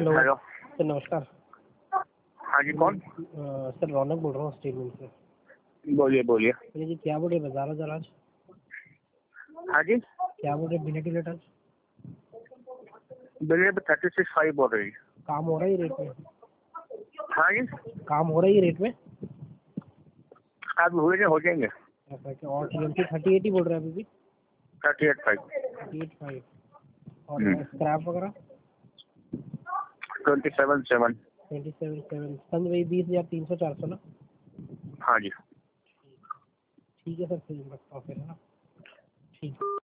Hello sir नमस्कार। हाँ जी, कौन? सर रौनक बोल रहा हूँ स्टेट बैंक से। बोलिए बोलिए। भैया जी क्या बोल रहे बाजार बाजार आज? हाँ जी, क्या बोल रहे बिना टिकट आज? बिलिए 36.5 बोल रही। काम हो रहा है ये रेट में? हाँ जी, काम हो रहा है ये रेट में? आज हुए नहीं, हो जाएंगे। ऐसा क्या? और टीएमसी 38 ही बोल रहे हैं अभी भी? 38.5। 38.5 और स्क्रैप वगैरह? 27.7। 27.7 सन वही 20,300-400 ना? हाँ जी। ठीक है सर, फिर रखता हूँ फिर, है ना? ठीक है।